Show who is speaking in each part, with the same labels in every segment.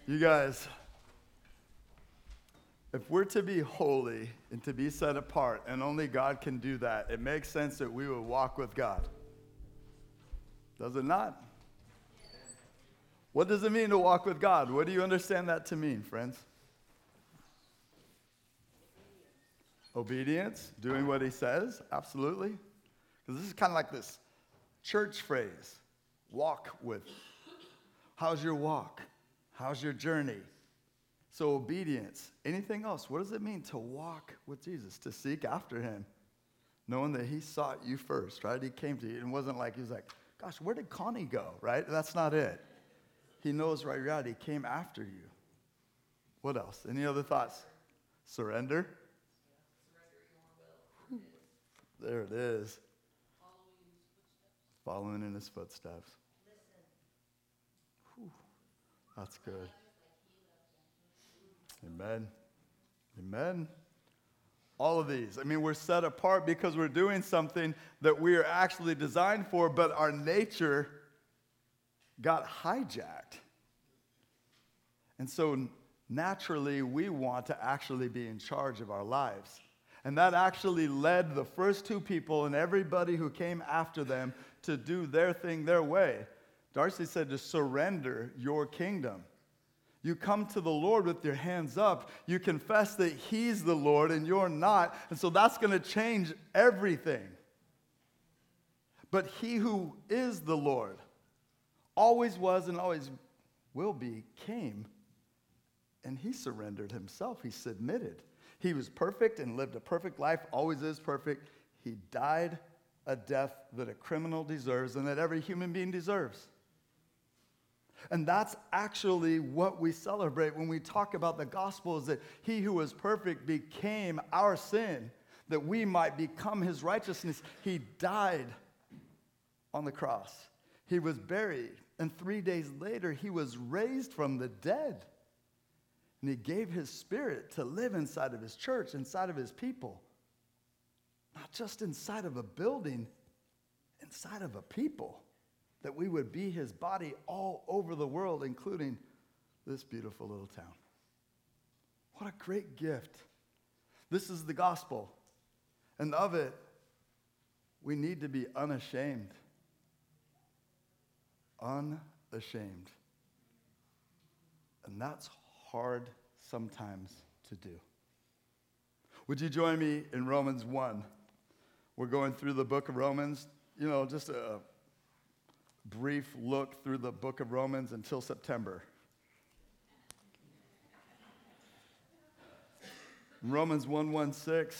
Speaker 1: You guys, if we're to be holy and to be set apart, and only God can do that, it makes sense that we would walk with God. Does it not? What does it mean to walk with God? What do you understand that to mean, friends? Obedience, doing what he says, absolutely. Because this is kind of like this church phrase, walk with. How's your walk? How's your journey? So obedience. Anything else? What does it mean to walk with Jesus? To seek after him, knowing that he sought you first, right? He came to you. It wasn't like he was like, gosh, where did Connie go, right? That's not it. He knows right out. He came after you. What else? Any other thoughts? Surrender. There it is. Following in his footsteps. Whew. That's good. Amen. Amen. All of these. I mean, we're set apart because we're doing something that we are actually designed for, but our nature got hijacked. And so naturally, we want to actually be in charge of our lives. And that actually led the first two people and everybody who came after them to do their thing their way. Darcy said to surrender your kingdom. You come to the Lord with your hands up. You confess that he's the Lord and you're not. And so that's going to change everything. But he who is the Lord, always was and always will be, came. And he surrendered himself. He submitted. He was perfect and lived a perfect life, always is perfect. He died a death that a criminal deserves and that every human being deserves. And that's actually what we celebrate when we talk about the gospel, is that he who was perfect became our sin, that we might become his righteousness. He died on the cross. He was buried. And 3 days later, he was raised from the dead. And he gave his spirit to live inside of his church, inside of his people. Not just inside of a building, inside of a people. That we would be his body all over the world, including this beautiful little town. What a great gift. This is the gospel. And of it, we need to be unashamed. Unashamed. And that's hard sometimes to do. Would you join me in Romans 1? We're going through the book of Romans. You know, just a brief look through the book of Romans until September. Romans 1:16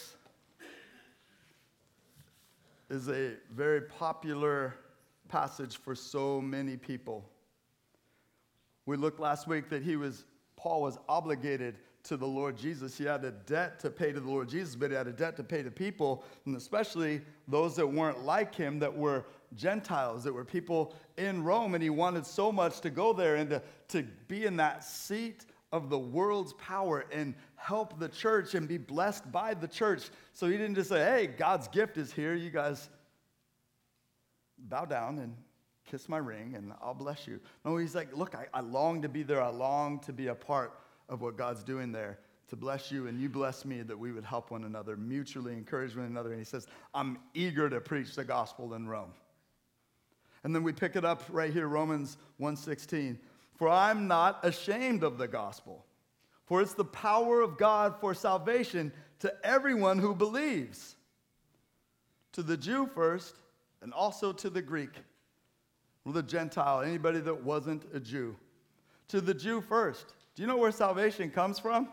Speaker 1: is a very popular passage for so many people. We looked last week that Paul was obligated to the Lord Jesus. He had a debt to pay to the Lord Jesus, but he had a debt to pay to people, and especially those that weren't like him, that were Gentiles, that were people in Rome, and he wanted so much to go there and to be in that seat of the world's power and help the church and be blessed by the church. So he didn't just say, hey, God's gift is here. You guys bow down and kiss my ring and I'll bless you. No, he's like, look, I long to be there. I long to be a part of what God's doing there, to bless you and you bless me, that we would help one another, mutually encourage one another. And he says, I'm eager to preach the gospel in Rome. And then we pick it up right here, Romans 1:16. For I'm not ashamed of the gospel, for it's the power of God for salvation to everyone who believes, to the Jew first and also to the Greek, or the Gentile, anybody that wasn't a Jew. To the Jew first. Do you know where salvation comes from?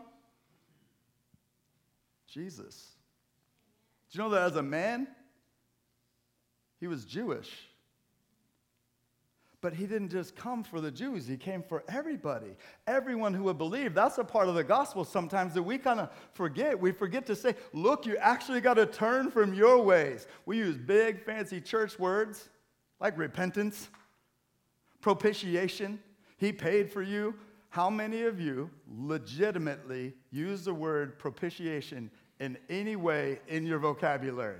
Speaker 1: Jesus. Do you know that as a man, he was Jewish? But he didn't just come for the Jews. He came for everybody. Everyone who would believe. That's a part of the gospel sometimes that we kind of forget. We forget to say, look, you actually got to turn from your ways. We use big, fancy church words like repentance, propitiation. He paid for you. How many of you legitimately use the word propitiation in any way in your vocabulary?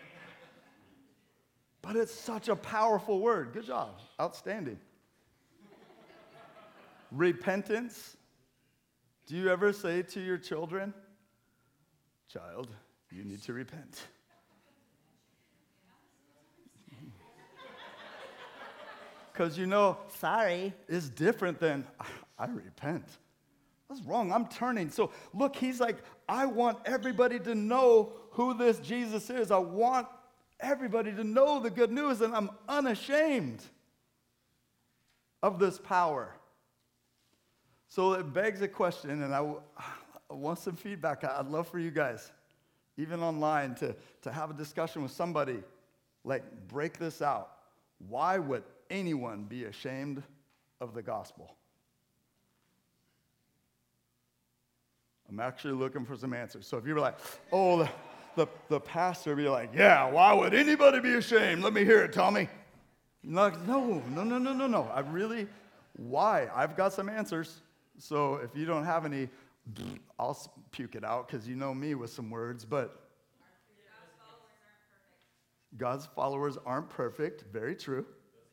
Speaker 1: But it's such a powerful word. Good job. Outstanding. Repentance, Do you ever say to your children, child, you need to repent? Because sorry is different than, I repent. What's wrong? I'm turning. So look, he's like, I want everybody to know who this Jesus is. I want everybody to know the good news, and I'm unashamed of this power. So it begs a question, and I want some feedback. I'd love for you guys, even online, to have a discussion with somebody, like break this out. Why would anyone be ashamed of the gospel? I'm actually looking for some answers. So if you were like, oh, the pastor would be like, yeah, why would anybody be ashamed? Let me hear it, Tommy. No. Why? I've got some answers. So if you don't have any, I'll puke it out because you know me with some words. But God's followers aren't perfect. Very true.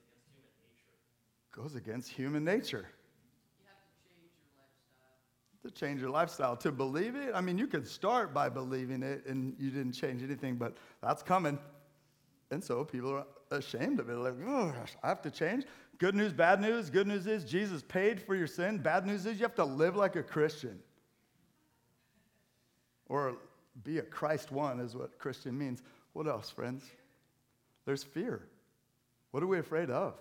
Speaker 1: Goes against human nature.
Speaker 2: You have to change your lifestyle.
Speaker 1: To change your lifestyle. To believe it, I mean, you could start by believing it and you didn't change anything, but that's coming. And so people are ashamed of it. Like, oh, gosh, I have to change. Good news, bad news. Good news is Jesus paid for your sin. Bad news is you have to live like a Christian. Or be a Christ one is what Christian means. What else, friends? There's fear. What are we afraid of?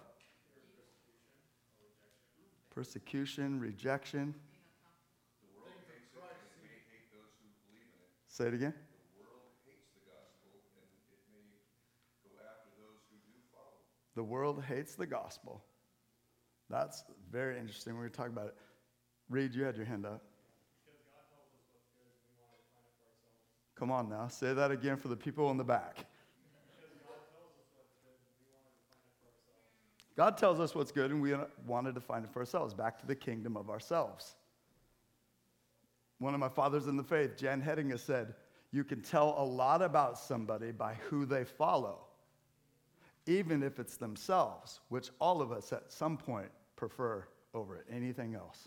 Speaker 1: Persecution, rejection.
Speaker 3: The world hates it, and it may hate those who believe in it.
Speaker 1: Say it again.
Speaker 3: The world hates the gospel, and it may go after those who do follow.
Speaker 1: The world hates the gospel. That's very interesting. We're going to talk about it. Reed, you had your hand up.
Speaker 4: Because God tells us what's good, and we want to find it for ourselves.
Speaker 1: Come on now. Say that again for the people in the back.
Speaker 4: Because God tells us what's good, and we wanted to find it for ourselves.
Speaker 1: God tells us what's good, and we wanted to find it for ourselves. Back to the kingdom of ourselves. One of my fathers in the faith, Jan Hedinga, said, you can tell a lot about somebody by who they follow, even if it's themselves, which all of us at some point prefer over anything else.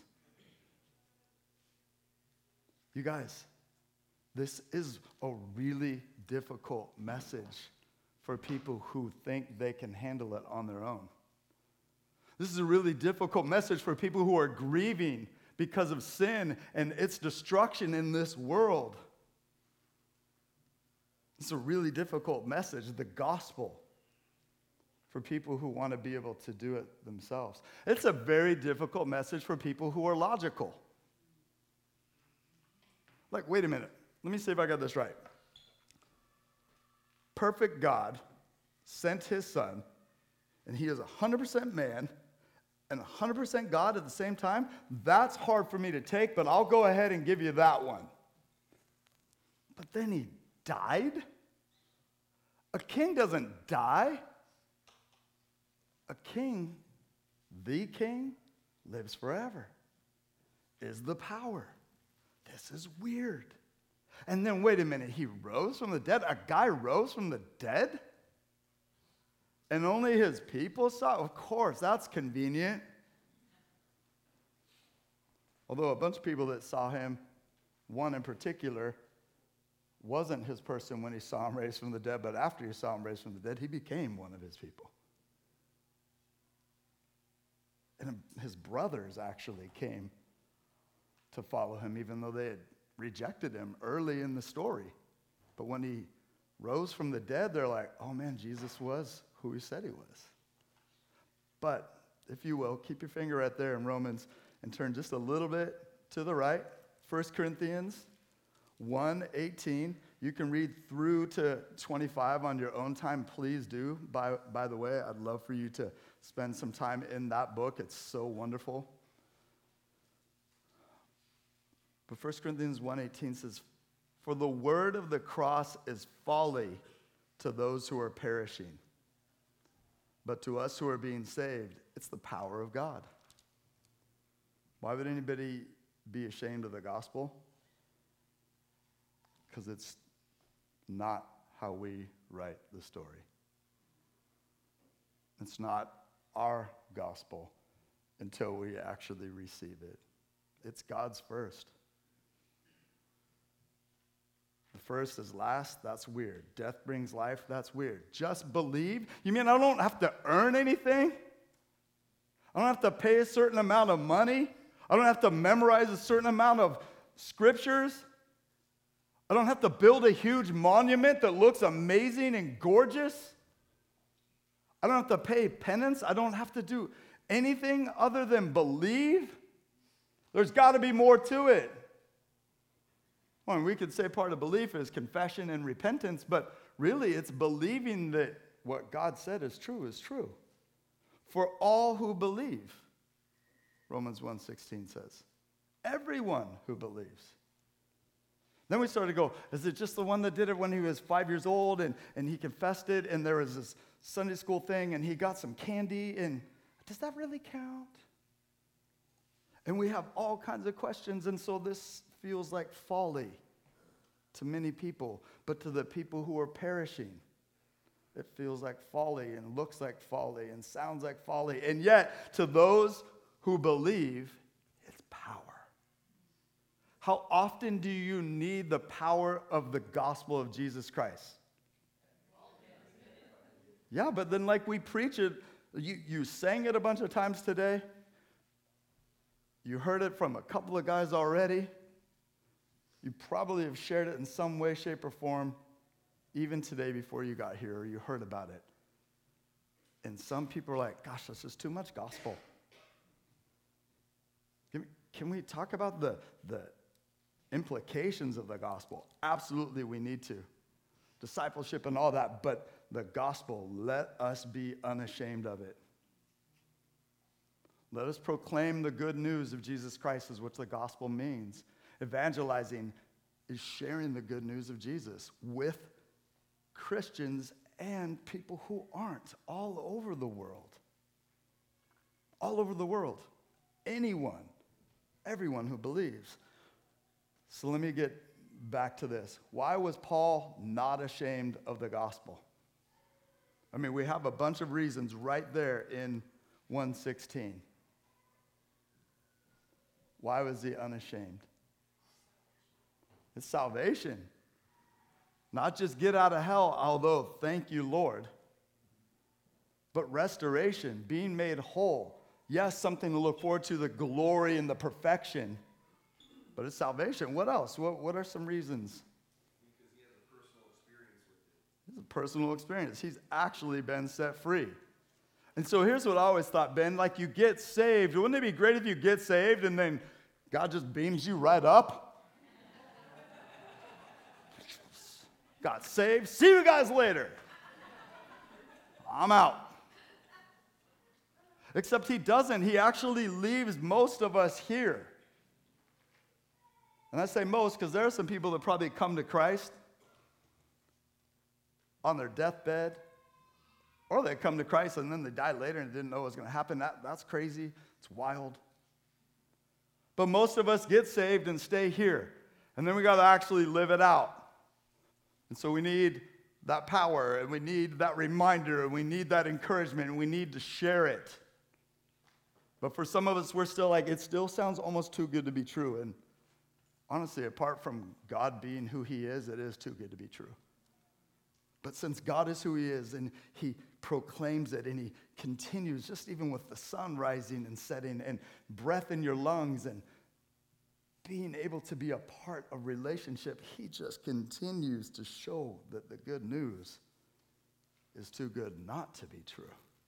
Speaker 1: You guys, this is a really difficult message for people who think they can handle it on their own. This is a really difficult message for people who are grieving because of sin and its destruction in this world. It's a really difficult message, the gospel, for people who want to be able to do it themselves. It's a very difficult message for people who are logical. Like, wait a minute. Let me see if I got this right. Perfect God sent his son, and he is 100% man and 100% God at the same time. That's hard for me to take, but I'll go ahead and give you that one. But then he died? A king doesn't die. A king, the king, lives forever, is the power. This is weird. And then, wait a minute, he rose from the dead? A guy rose from the dead? And only his people saw? Of course, that's convenient. Although a bunch of people that saw him, one in particular, wasn't his person when he saw him raised from the dead, but after he saw him raised from the dead, he became one of his people. And his brothers actually came to follow him, even though they had rejected him early in the story. But when he rose from the dead, they're like, oh man, Jesus was who he said he was. But, if you will, keep your finger right there in Romans and turn just a little bit to the right. 1 Corinthians 1:18. You can read through to 25 on your own time. Please do. By the way, I'd love for you to spend some time in that book. It's so wonderful. But 1 Corinthians 1:18 says, for the word of the cross is folly to those who are perishing. But to us who are being saved, it's the power of God. Why would anybody be ashamed of the gospel? Because it's not how we write the story. It's not our gospel until we actually receive it. It's God's first. first is last? That's weird. Death brings life? That's weird. Just believe? You mean I don't have to earn anything? I don't have to pay a certain amount of money? I don't have to memorize a certain amount of scriptures? I don't have to build a huge monument that looks amazing and gorgeous? I don't have to pay penance? I don't have to do anything other than believe? There's got to be more to it. Well, we could say part of belief is confession and repentance, but really it's believing that what God said is true. For all who believe, Romans 1:16 says. Everyone who believes. Then we started to go, is it just the one that did it when he was 5 years old and he confessed it and there was this Sunday school thing and he got some candy and does that really count? And we have all kinds of questions, and so this feels like folly to many people, but to the people who are perishing, it feels like folly and looks like folly and sounds like folly. And yet, to those who believe, it's power. How often do you need the power of the gospel of Jesus Christ? Yeah, but then like we preach it, you sang it a bunch of times today. You heard it from a couple of guys already. You probably have shared it in some way, shape, or form, even today before you got here, or you heard about it. And some people are like, gosh, that's just too much gospel. Can we talk about the implications of the gospel? Absolutely, we need to. Discipleship and all that, but the gospel, let us be unashamed of it. Let us proclaim the good news of Jesus Christ, is what the gospel means. Evangelizing is sharing the good news of Jesus with Christians and people who aren't, all over the world. All over the world. Anyone, everyone who believes. So let me get back to this. Why was Paul not ashamed of the gospel? I mean, we have a bunch of reasons right there in 1:16. Why was he unashamed? It's salvation. Not just get out of hell, although thank you, Lord. But restoration, being made whole. Yes, something to look forward to, the glory and the perfection. But it's salvation. What else? What are some reasons?
Speaker 3: Because he has a personal experience with it.
Speaker 1: It's a personal experience. He's actually been set free. And so here's what I always thought, Ben, like you get saved. Wouldn't it be great if you get saved and then God just beams you right up? Got saved. See you guys later. I'm out. Except he doesn't. He actually leaves most of us here. And I say most because there are some people that probably come to Christ on their deathbed, or they come to Christ and then they die later and didn't know what was going to happen. That's crazy. It's wild. But most of us get saved and stay here. And then we got to actually live it out. And so we need that power, and we need that reminder, and we need that encouragement, and we need to share it. But for some of us, we're still like, it still sounds almost too good to be true. And honestly, apart from God being who he is, it is too good to be true. But since God is who he is, and he proclaims it, and he continues, just even with the sun rising and setting, and breath in your lungs, and being able to be a part of relationship, he just continues to show that the good news is too good not to be true.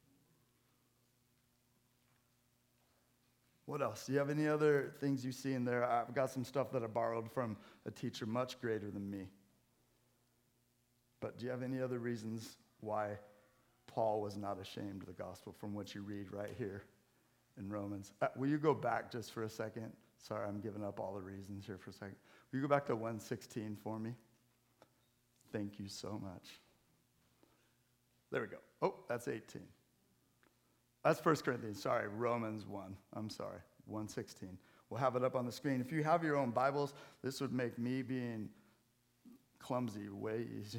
Speaker 1: What else? Do you have any other things you see in there? I've got some stuff that I borrowed from a teacher much greater than me. But do you have any other reasons why Paul was not ashamed of the gospel from what you read right here in Romans? Will you go back just for a second? Sorry, I'm giving up all the reasons here for a second. Will you go back to 1:16 for me? Thank you so much. There we go. Oh, that's 18. That's 1 Corinthians. Sorry, Romans 1. I'm sorry, 1:16. We'll have it up on the screen. If you have your own Bibles, this would make me being clumsy way easier.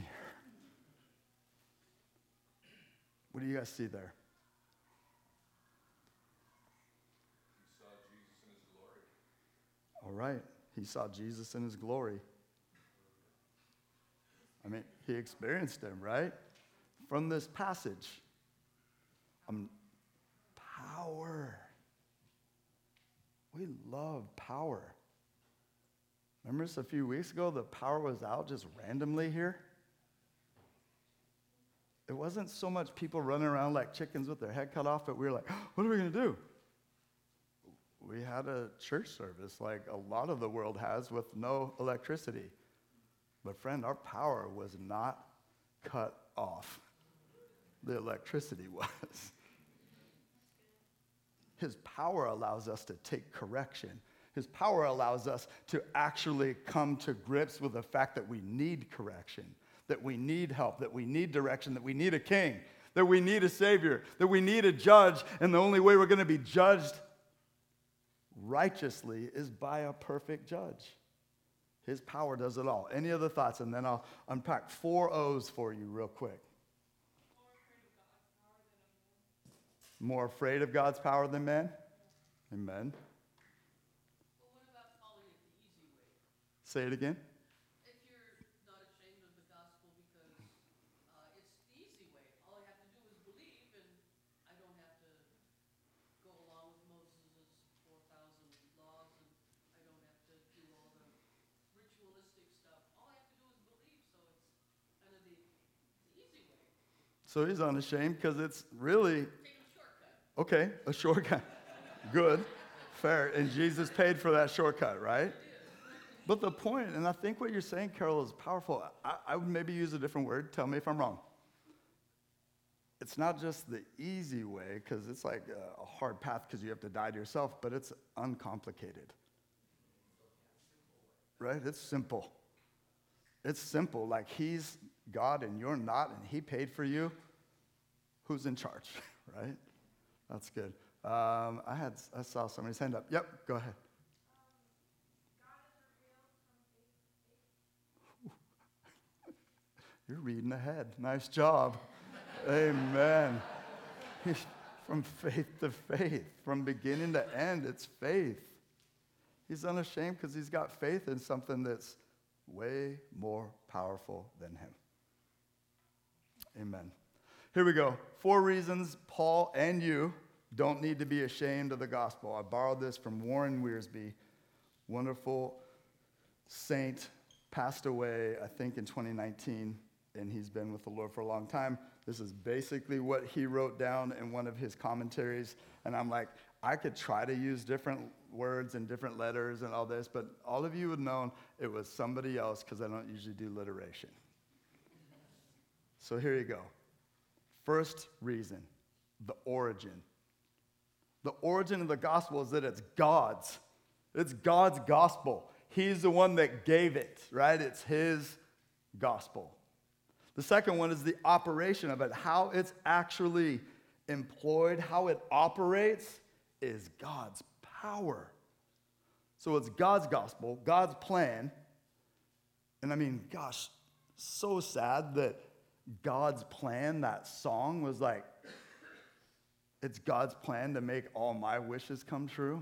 Speaker 1: What do you guys see there? All right. He saw Jesus in his glory. I mean, he experienced him, right? From this passage. Power. We love power. Remember just a few weeks ago, the power was out just randomly here? It wasn't so much people running around like chickens with their head cut off, but we were like, what are we going to do? We had a church service like a lot of the world has with no electricity. But friend, our power was not cut off. The electricity was. His power allows us to take correction. His power allows us to actually come to grips with the fact that we need correction, that we need help, that we need direction, that we need a king, that we need a savior, that we need a judge, and the only way we're going to be judged righteously is by a perfect judge. His power does it all. Any other thoughts? And then I'll unpack 4 O's for you real quick. More afraid of God's power than man? Amen.
Speaker 2: But what about calling it the easy way?
Speaker 1: Say it again.
Speaker 2: If you're not ashamed of the gospel because it's the easy way. All I have to do is believe, and I don't have to go along with Moses' 4,000 laws, and I don't have to do all the ritualistic stuff. All I have to do is believe, so it's kind of the easy way.
Speaker 1: So he's unashamed because it's really,
Speaker 2: Taking a shortcut.
Speaker 1: okay, a shortcut. Good, fair. And Jesus paid for that shortcut, right? But the point, and I think what you're saying, Carol, is powerful. I would maybe use a different word. Tell me if I'm wrong. It's not just the easy way, because it's like a hard path because you have to die to yourself, but it's uncomplicated. Right? It's simple. It's simple. Like he's God and you're not, and he paid for you. Who's in charge? Right? That's good. I saw somebody's hand up. Yep, go ahead. You're reading ahead. Nice job. Amen. From faith to faith, from beginning to end, it's faith. He's unashamed because he's got faith in something that's way more powerful than him. Amen. Here we go. 4 reasons Paul and you don't need to be ashamed of the gospel. I borrowed this from Warren Wiersbe, wonderful saint, passed away, I think, in 2019, and he's been with the Lord for a long time. This is basically what he wrote down in one of his commentaries, and I'm like, I could try to use different words and different letters and all this, but all of you would know it was somebody else because I don't usually do alliteration. So here you go. First reason, the origin. The origin of the gospel is that it's God's. It's God's gospel. He's the one that gave it, right? It's his gospel. The second one is the operation of it, how it's actually employed, how it operates is God's power. So it's God's gospel, God's plan. And I mean, gosh, so sad that God's plan, that song was like, it's God's plan to make all my wishes come true.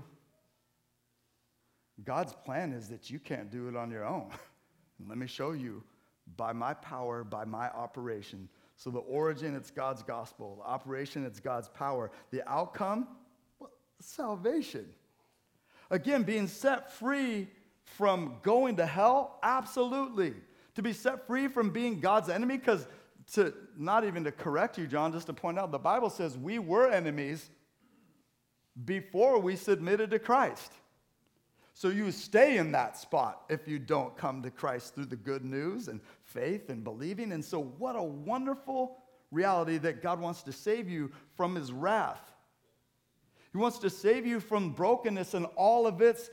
Speaker 1: God's plan is that you can't do it on your own. And let me show you by my power, by my operation. So the origin, it's God's gospel. The operation, it's God's power. The outcome, well, salvation. Again, being set free from going to hell, absolutely. To be set free from being God's enemy, because not even to correct you, John, just to point out, the Bible says we were enemies before we submitted to Christ. So you stay in that spot if you don't come to Christ through the good news and faith and believing. And so what a wonderful reality that God wants to save you from his wrath. He wants to save you from brokenness and all of its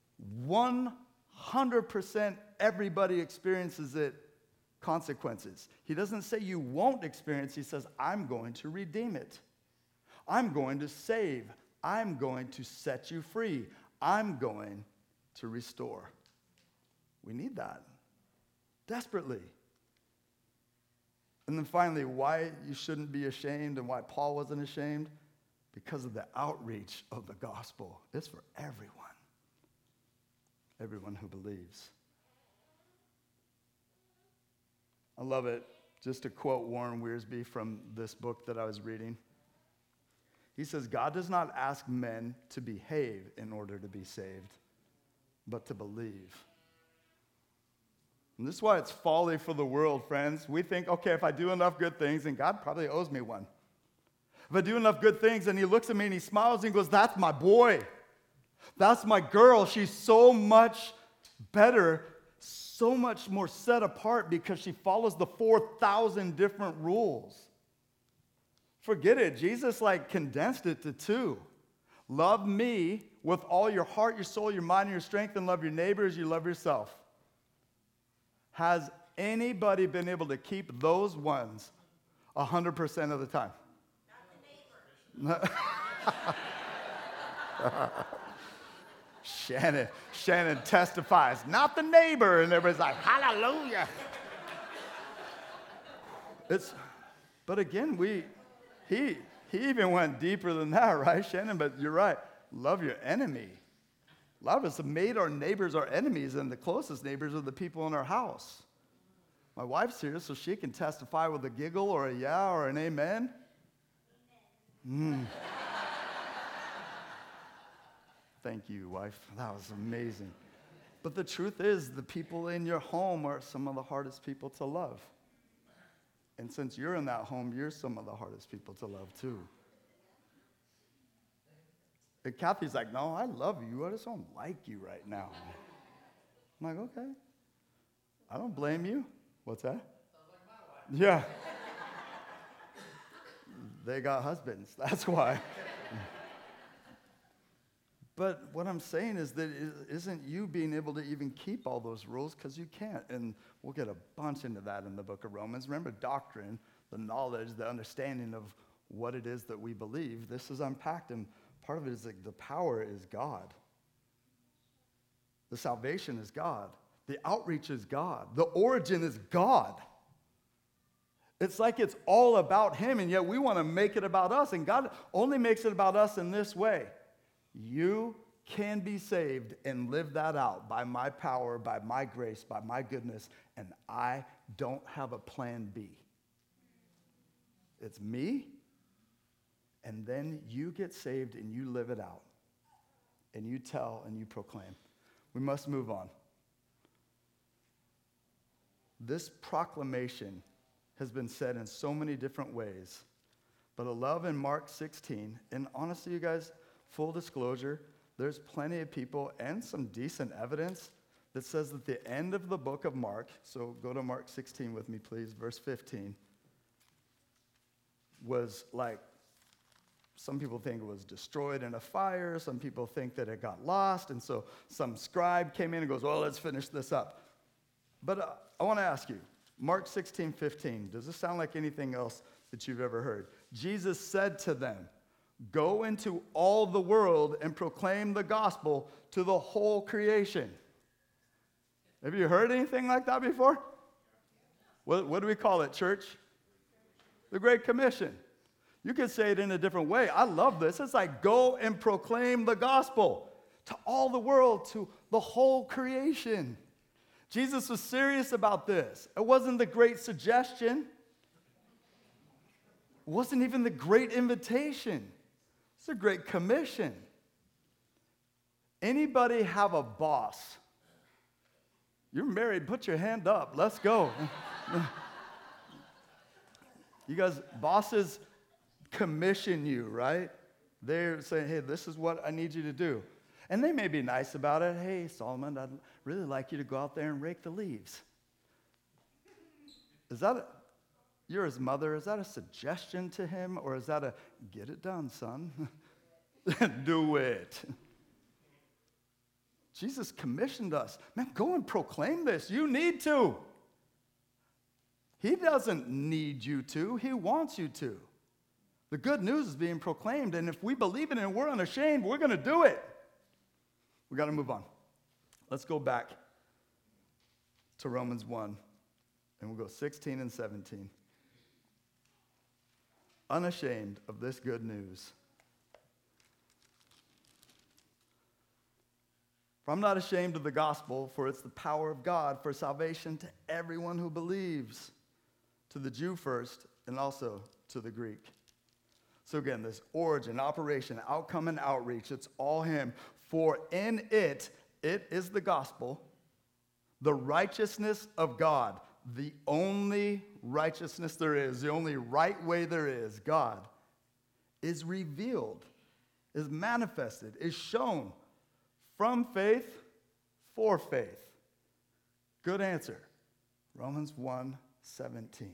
Speaker 1: 100% everybody experiences it consequences. He doesn't say you won't experience. He says, I'm going to redeem it. I'm going to save. I'm going to set you free. I'm going to restore. We need that desperately. And then finally, why you shouldn't be ashamed and why Paul wasn't ashamed? Because of the outreach of the gospel. It's for everyone who believes. I love it. Just to quote Warren Wiersbe from this book that I was reading. He says, God does not ask men to behave in order to be saved, but to believe. And this is why it's folly for the world, friends. We think, okay, if I do enough good things, then God probably owes me one. If I do enough good things, and he looks at me and he smiles and goes, that's my boy. That's my girl. She's so much better, so much more set apart because she follows the 4,000 different rules. Forget it. Jesus condensed it to 2. Love me with all your heart, your soul, your mind, and your strength, and love your neighbor as you love yourself. Has anybody been able to keep those ones 100% of the time? Not the neighbor. Shannon testifies, not the neighbor, and everybody's like, hallelujah. But again, he even went deeper than that, right, Shannon? But you're right. Love your enemy. A lot of us have made our neighbors our enemies, and the closest neighbors are the people in our house. My wife's here, so she can testify with a giggle or a yeah or an amen. Thank you, wife. That was amazing. But the truth is, the people in your home are some of the hardest people to love. And since you're in that home, you're some of the hardest people to love too. And Kathy's like, no, I love you. I just don't like you right now. I'm like, okay. I don't blame you. What's that?
Speaker 2: Sounds like my wife.
Speaker 1: Yeah. They got husbands. That's why. But what I'm saying is that it isn't you being able to even keep all those rules, because you can't. And we'll get a bunch into that in the book of Romans. Remember, doctrine, the knowledge, the understanding of what it is that we believe. This is unpacked, and part of it is that the power is God. The salvation is God. The outreach is God. The origin is God. It's like it's all about him, and yet we want to make it about us. And God only makes it about us in this way. You can be saved and live that out by my power, by my grace, by my goodness, and I don't have a plan B. It's me, and then you get saved and you live it out, and you tell and you proclaim. We must move on. This proclamation has been said in so many different ways, but I love in Mark 16, and honestly, you guys, full disclosure, there's plenty of people and some decent evidence that says that the end of the book of Mark, so go to Mark 16 with me, please, verse 15, was some people think it was destroyed in a fire, some people think that it got lost, and so some scribe came in and goes, well, let's finish this up. But I want to ask you, Mark 16:15, does this sound like anything else that you've ever heard? Jesus said to them, go into all the world and proclaim the gospel to the whole creation. Have you heard anything like that before? What do we call it, church? The Great Commission. You could say it in a different way. I love this. It's like go and proclaim the gospel to all the world, to the whole creation. Jesus was serious about this. It wasn't the great suggestion. It wasn't even the great invitation. It's a great commission. Anybody have a boss? You're married, put your hand up. Let's go. You guys, bosses commission you, right? They're saying, hey, this is what I need you to do. And they may be nice about it. Hey, Solomon, I'd really like you to go out there and rake the leaves. You're his mother, is that a suggestion to him, or is that a, get it done, son? Do it. Jesus commissioned us. Man, go and proclaim this. You need to. He doesn't need you to. He wants you to. The good news is being proclaimed, and if we believe in it and we're unashamed, we're going to do it. We got to move on. Let's go back to Romans 1, and we'll go 16 and 17. Unashamed of this good news. For I'm not ashamed of the gospel, for it's the power of God for salvation to everyone who believes. to the Jew first, and also to the Greek. So again, this origin, operation, outcome, and outreach, it's all him. For in it is the gospel, the righteousness of God, the only righteousness there is, the only right way there is, God, is revealed, is manifested, is shown from faith for faith. Good answer. Romans 1:17.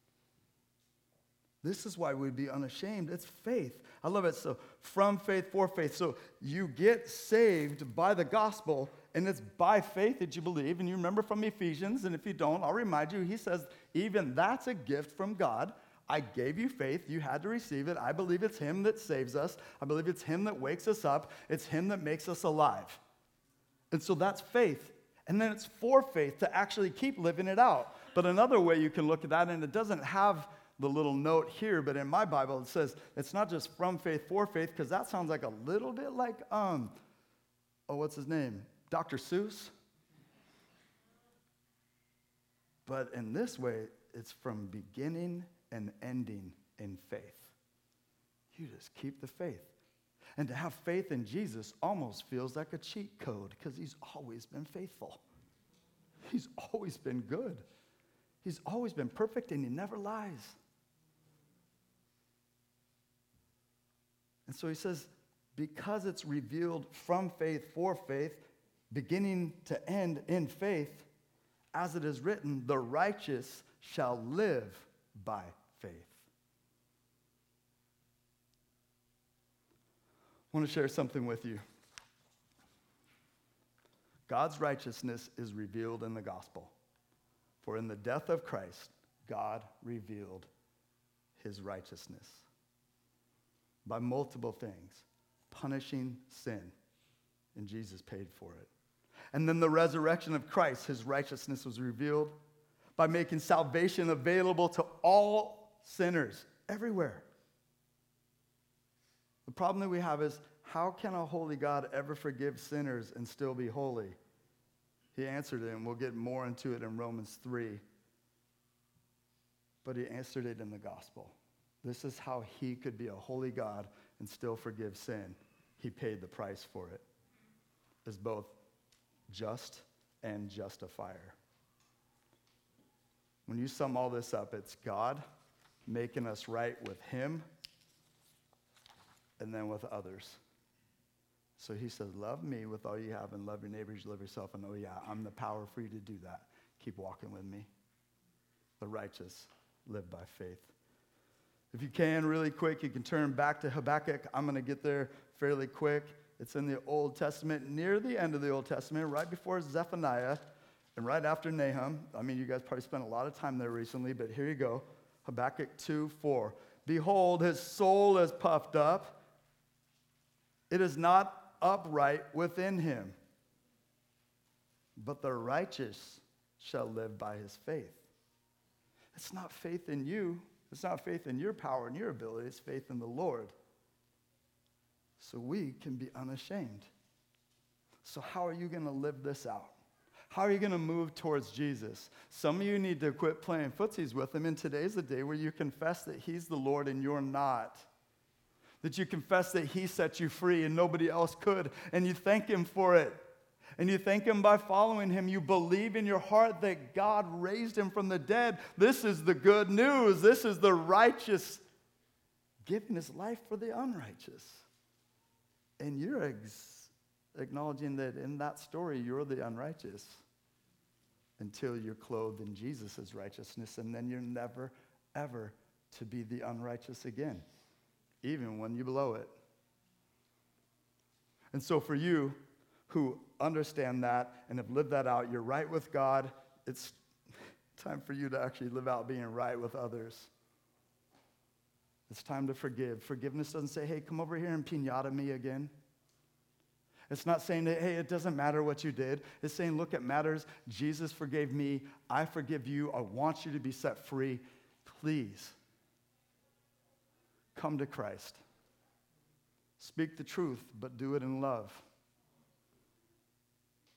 Speaker 1: This is why we'd be unashamed. It's faith. I love it. So from faith for faith. So you get saved by the gospel, and it's by faith that you believe. And you remember from Ephesians, and if you don't, I'll remind you, he says, even that's a gift from God. I gave you faith. You had to receive it. I believe it's him that saves us. I believe it's him that wakes us up. It's him that makes us alive. And so that's faith. And then it's for faith to actually keep living it out. But another way you can look at that, and it doesn't have the little note here, but in my Bible it says it's not just from faith for faith, because that sounds like a little bit like, what's his name? Dr. Seuss. But in this way, it's from beginning and ending in faith. You just keep the faith. And to have faith in Jesus almost feels like a cheat code, because he's always been faithful. He's always been good. He's always been perfect, and he never lies. And so he says, because it's revealed from faith for faith, beginning to end in faith, as it is written, the righteous shall live by faith. I want to share something with you. God's righteousness is revealed in the gospel. For in the death of Christ, God revealed his righteousness by multiple things, punishing sin, and Jesus paid for it. And then the resurrection of Christ, his righteousness was revealed by making salvation available to all sinners everywhere. The problem that we have is, how can a holy God ever forgive sinners and still be holy? He answered it, and we'll get more into it in Romans 3. But he answered it in the gospel. This is how he could be a holy God and still forgive sin. He paid the price for it as both just and justifier. When you sum all this up, it's God making us right with him and then with others. So he says, love me with all you have and love your neighbors, love yourself. And oh yeah, I'm the power for you to do that. Keep walking with me. The righteous live by faith. If you can, really quick, you can turn back to Habakkuk. I'm going to get there fairly quick. It's in the Old Testament, near the end of the Old Testament, right before Zephaniah and right after Nahum. I mean, you guys probably spent a lot of time there recently, but here you go. Habakkuk 2:4. Behold, his soul is puffed up. It is not upright within him. But the righteous shall live by his faith. It's not faith in you. It's not faith in your power and your ability. It's faith in the Lord. So we can be unashamed. So how are you going to live this out? How are you going to move towards Jesus? Some of you need to quit playing footsies with him, and today's the day where you confess that he's the Lord and you're not. That you confess that he set you free and nobody else could, and you thank him for it. And you thank him by following him. You believe in your heart that God raised him from the dead. This is the good news. This is the righteous giving his life for the unrighteous. And you're acknowledging that in that story, you're the unrighteous until you're clothed in Jesus' righteousness, and then you're never, ever to be the unrighteous again, even when you blow it. And so for you who understand that and have lived that out, you're right with God, it's time for you to actually live out being right with others. It's time to forgive. Forgiveness doesn't say, hey, come over here and piñata me again. It's not saying that, hey, it doesn't matter what you did. It's saying, look, it matters. Jesus forgave me. I forgive you. I want you to be set free. Please, come to Christ. Speak the truth, but do it in love.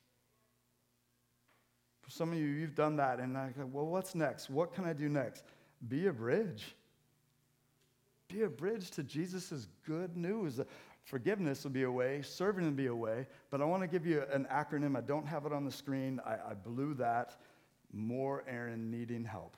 Speaker 1: For some of you, you've done that, and I go, well, what's next? What can I do next? Be a bridge. Be a bridge to Jesus' good news. Forgiveness will be a way, serving will be a way, but I want to give you an acronym. I don't have it on the screen. I blew that. More Aaron needing help.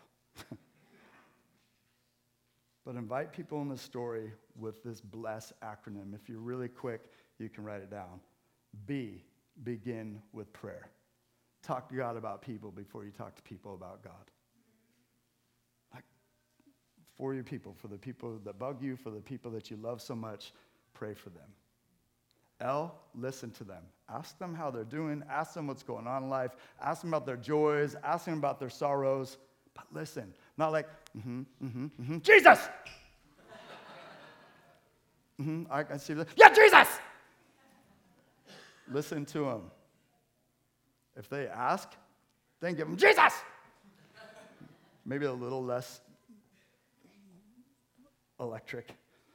Speaker 1: But invite people in the story with this BLESS acronym. If you're really quick, you can write it down. B, begin with prayer. Talk to God about people before you talk to people about God. Like, for your people, for the people that bug you, for the people that you love so much, pray for them. L, listen to them. Ask them how they're doing. Ask them what's going on in life. Ask them about their joys. Ask them about their sorrows. But listen, not like, Jesus! I see that. Yeah, Jesus! Listen to them. If they ask, then give them Jesus! Maybe a little less electric.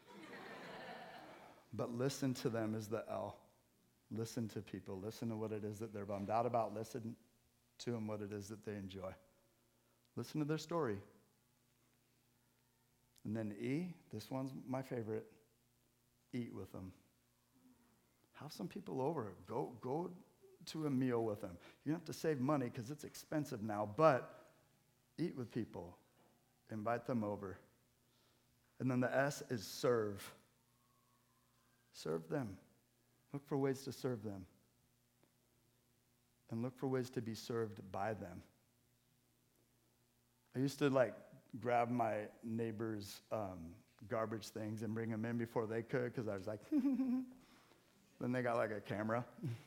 Speaker 1: But listen to them is the L. Listen to people. Listen to what it is that they're bummed out about. Listen to them what it is that they enjoy. Listen to their story. And then E, this one's my favorite. Eat with them. Have some people over. Go to a meal with them. You don't have to save money because it's expensive now, but eat with people. Invite them over. And then the S is serve. Serve them. Look for ways to serve them. And look for ways to be served by them. I used to grab my neighbors' garbage things and bring them in before they could because I was like, then they got like a camera.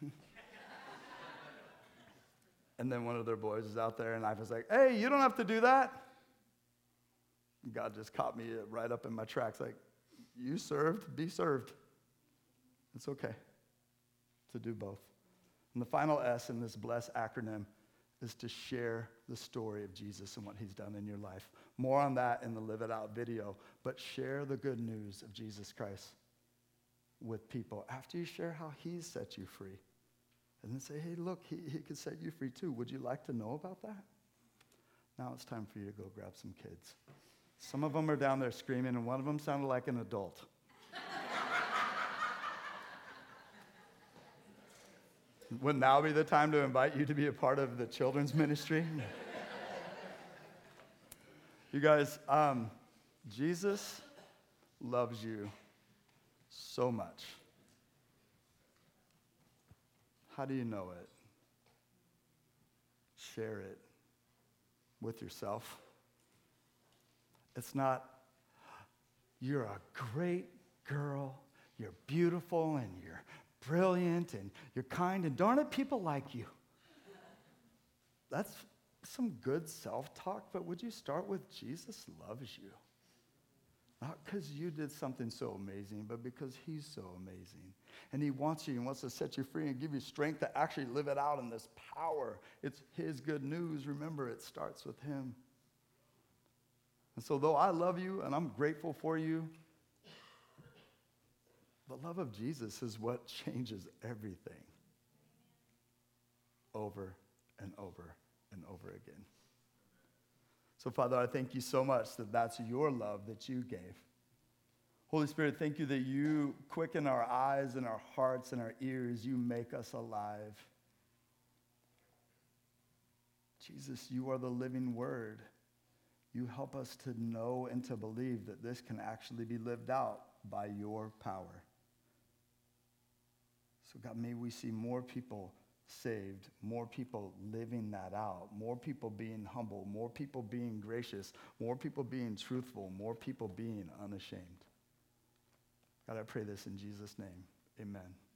Speaker 1: And then one of their boys was out there and I was like, hey, you don't have to do that. God just caught me right up in my tracks like, you served, be served. It's okay to do both. And the final S in this BLESS acronym is to share the story of Jesus and what he's done in your life. More on that in the Live It Out video, but share the good news of Jesus Christ with people after you share how he's set you free. And then say, hey, look, he could set you free too. Would you like to know about that? Now it's time for you to go grab some kids. Some of them are down there screaming, and one of them sounded like an adult. Would now be the time to invite you to be a part of the children's ministry? You guys, Jesus loves you so much. How do you know it? Share it with yourself. It's not, you're a great girl, you're beautiful, and you're brilliant, and you're kind, and darn it, people like you. That's some good self-talk, but would you start with Jesus loves you? Not because you did something so amazing, but because he's so amazing. And he wants you, he wants to set you free and give you strength to actually live it out in this power. It's his good news. Remember, it starts with him. And so though I love you and I'm grateful for you, the love of Jesus is what changes everything over and over and over again. So, Father, I thank you so much that that's your love that you gave. Holy Spirit, thank you that you quicken our eyes and our hearts and our ears. You make us alive. Jesus, you are the living word. You help us to know and to believe that this can actually be lived out by your power. So God, may we see more people saved, more people living that out, more people being humble, more people being gracious, more people being truthful, more people being unashamed. God, I pray this in Jesus' name. Amen.